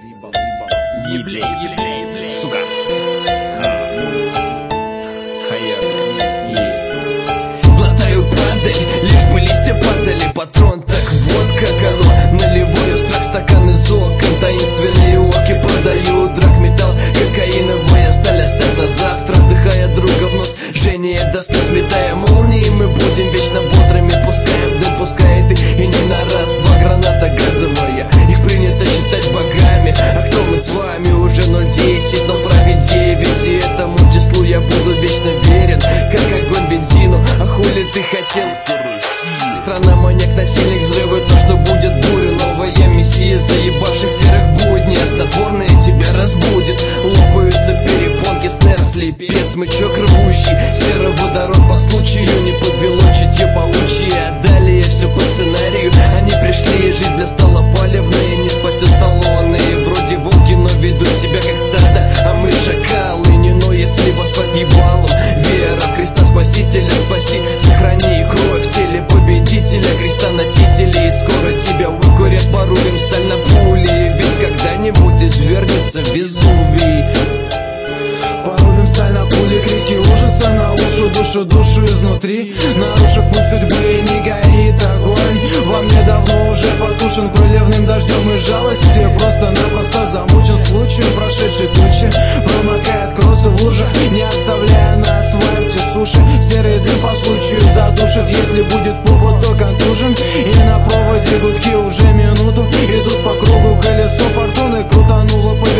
Еблей, сука. Глотаю падаль, лишь бы листья падали. Патрон, так вот как оно. Наливаю страх, стакан из окон. Таинственные оки продаю драгметалл, кокаиновая сталь. Оставь на завтра, вдыхая друга в нос. Жжение до слез, сметая молнии. Мы будем вечно бодрыми, пускаем дым, пускай ты. И не на раз-два, граната газовая. Их принято считать богами. А кто мы с вами? Уже 0,10, но правит 9. И этому числу я буду вечно верен, как огонь бензину. А хули ты хотел? Страна маньяк, насильник, взрывы, то, что будет буря. Новая мессия, заебавших серых будней. Снотворные тебя разбудит. Лопаются перепонки, снэр, слепец, смычок рвущий. Сероводород по случаю, не подвело чутье паучье. А далее все по сценарию. Они пришли, и жизнь для стала палевной. Не спасет Сталлоне, вроде волки, но ведут себя как стадо. А мы шакалы, не но если в асфальт ебалом. Вера в Христа Спасителя, спаси, сохрани кровь в теле победителя, креста носителей. И скоро тебя выкурят, порубим сталь на пули. Ведь когда-нибудь извернется Везувий. Порубим сталь на пули, крики ужаса на уши, душу изнутри. Нарушив путь судьбы, не горит огонь. Во мне давно уже потушен проливным дождем и жалостью. Просто-напросто замучен случаем прошедшей тучи. Промокает кроссы в лужах, не оставляя на асфальте суши. Серый дым по случаю задушит, если будет повод, то контужим. И на проводе гудки уже минуту идут по кругу. Колесо фортуны крутануло по